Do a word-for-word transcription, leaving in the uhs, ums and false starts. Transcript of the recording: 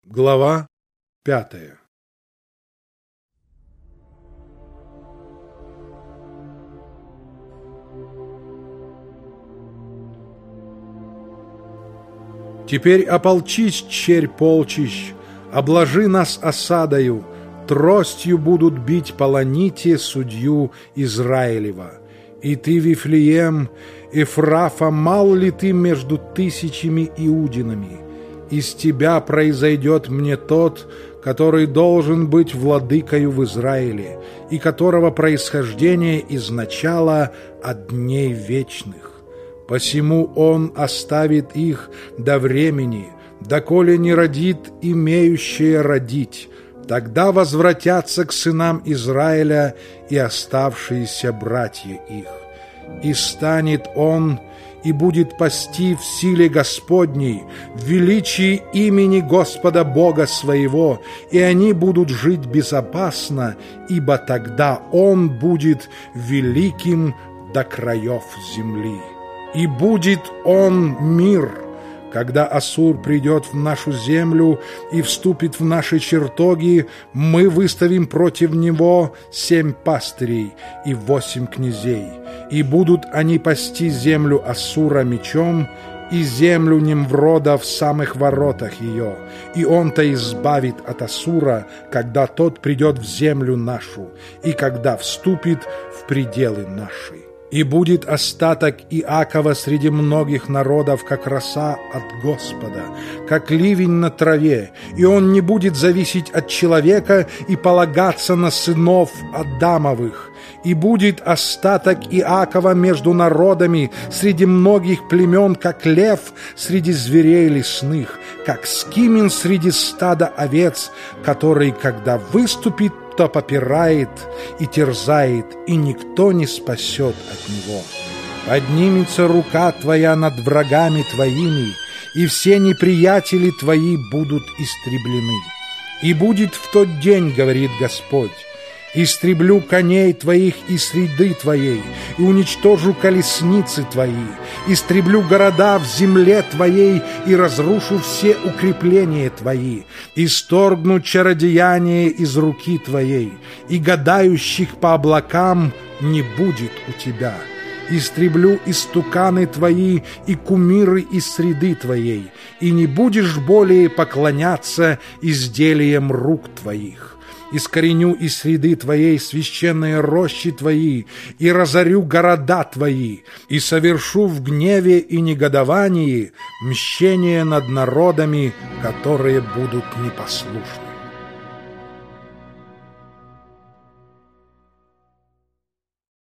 Глава пятая. Теперь ополчись, черь полчищ, обложи нас осадою, тростью будут бить полоните судью Израилева. И ты, Вифлеем, Эфрафа, мал ли ты между тысячами иудинами? Из тебя произойдет мне тот, который должен быть владыкою в Израиле, и которого происхождение изначало от дней вечных. Посему он оставит их до времени, доколе не родит имеющее родить. Тогда возвратятся к сынам Израиля и оставшиеся братья их. И станет он и будет пасти в силе Господней, в величии имени Господа Бога своего, и они будут жить безопасно, ибо тогда Он будет великим до краев земли. И будет Он мир, когда Ассур придет в нашу землю и вступит в наши чертоги, мы выставим против него семь пастырей и восемь князей, и будут они пасти землю Ассура мечом и землю Немврода в самых воротах ее, и он-то избавит от Ассура, когда тот придет в землю нашу, и когда вступит в пределы наши. И будет остаток Иакова среди многих народов, как роса от Господа, как ливень на траве, и он не будет зависеть от человека и полагаться на сынов Адамовых. И будет остаток Иакова между народами среди многих племен, как лев среди зверей лесных, как скимин среди стада овец, который, когда выступит, то попирает и терзает, и никто не спасет от него. Поднимется рука твоя над врагами твоими, и все неприятели твои будут истреблены. И будет в тот день, говорит Господь, истреблю коней твоих и среды твоей, и уничтожу колесницы твои, истреблю города в земле твоей и разрушу все укрепления твои, исторгну чародеяние из руки твоей, и гадающих по облакам не будет у тебя. Истреблю истуканы твои и кумиры из среды твоей, и не будешь более поклоняться изделиям рук твоих. Искореню из среды твоей священные рощи твои, и разорю города твои, и совершу в гневе и негодовании мщение над народами, которые будут непослушны.